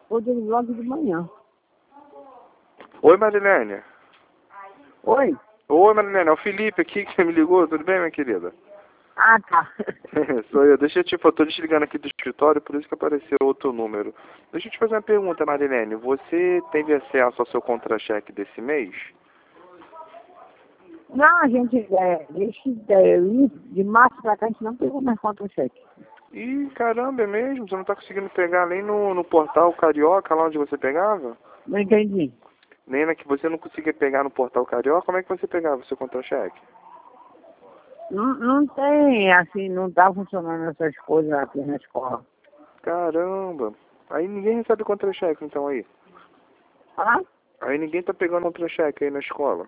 Hoje eu logo de manhã. Oi, Marilene. Oi? Oi, Marilene. É o Felipe aqui que você me ligou. Tudo bem, minha querida? Ah, tá. Sou eu. Eu tô te ligando aqui do escritório, por isso que apareceu outro número. Deixa eu te fazer uma pergunta, Marilene. Você teve acesso ao seu contra-cheque desse mês? Não, a gente, de março pra cá, a gente não pegou mais contra-cheque. Ih, caramba, é mesmo? Você não tá conseguindo pegar nem no portal Carioca, lá onde você pegava? Não entendi. Nem na que você não conseguia pegar no portal Carioca? Como é que você pegava o seu contra-cheque? Não tem, assim, não tá funcionando essas coisas aqui na escola. Caramba. Aí ninguém recebe contra-cheque, então, aí. Ah? Aí ninguém tá pegando contra-cheque aí na escola.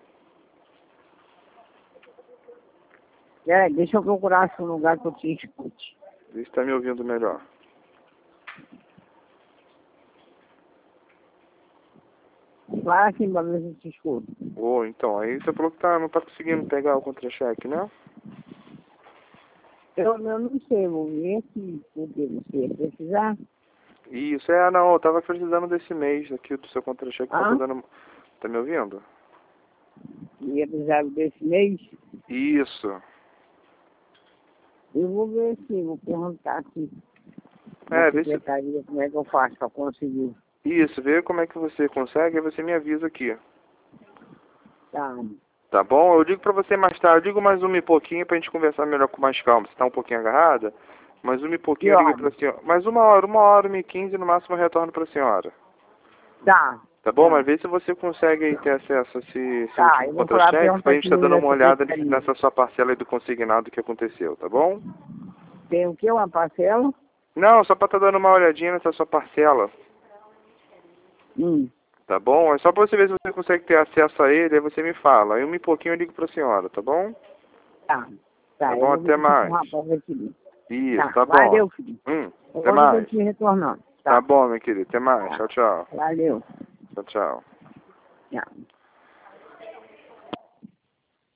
Deixa eu procurar assim, um lugar que eu te escute. Vê se tá me ouvindo melhor. Vai assim pra ver se eu te escuto. Então, aí você falou que não tá conseguindo pegar o contra-cheque, né? Eu não sei, vou ver aqui, porque você precisar. Isso, não, eu tava precisando desse mês aqui do seu contra-cheque, tava dando... Tá me ouvindo? Ia precisar desse mês. Isso. Eu vou ver aqui, vou perguntar aqui na Vê se... secretaria como é que eu faço para conseguir. Isso, vê como é que você consegue, aí você me avisa aqui. Tá. Tá bom? Eu ligo pra você mais tarde, eu ligo mais uma e pouquinho pra gente conversar melhor com mais calma. Você tá um pouquinho agarrada? Mais uma e pouquinho eu ligo pra senhora. Mais 1 hora e 15 no máximo eu retorno pra senhora. Tá. Tá bom? Mas vê se você consegue aí ter acesso a esse último contra-cheque pra gente tá dando uma olhada nessa sua parcela aí do consignado que aconteceu, tá bom? Tem o quê? Uma parcela? Não, só pra tá dando uma olhadinha nessa sua parcela. Tá bom? É só pra você ver se você consegue ter acesso a ele, aí você me fala. Aí um e pouquinho eu ligo pra senhora, tá bom? Tá. Tá bom, até mais. Isso, tá bom. Valeu, filho. Até mais. Eu te retornando. Tá bom, meu querido. Até mais. Tchau, tchau. Valeu. Tchau, tchau. Tchau.